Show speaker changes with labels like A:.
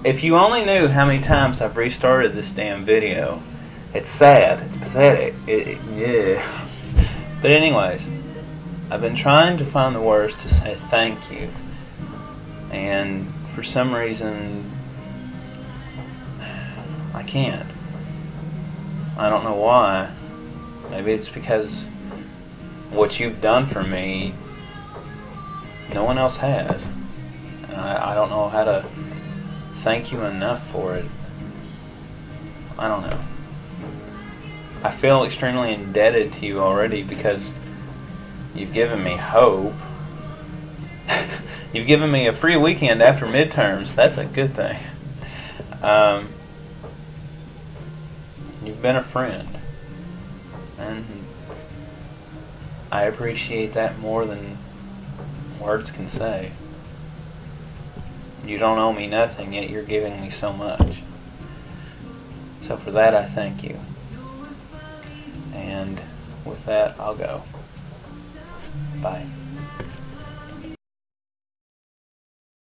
A: If you only knew how many times I've restarted this damn video. It's sad. It's pathetic. Yeah. But anyways, I've been trying to find the words to say thank you, and for some reason I can't. I don't know why. Maybe it's because what you've done for me, no one else has. And I don't know how to thank you enough for it. I don't know. I feel extremely indebted to you already because you've given me hope. You've given me a free weekend after midterms. That's a good thing. You've been a friend. And I appreciate that more than words can say. You don't owe me nothing, yet you're giving me so much. So for that, I thank you. And with that, I'll go. Bye.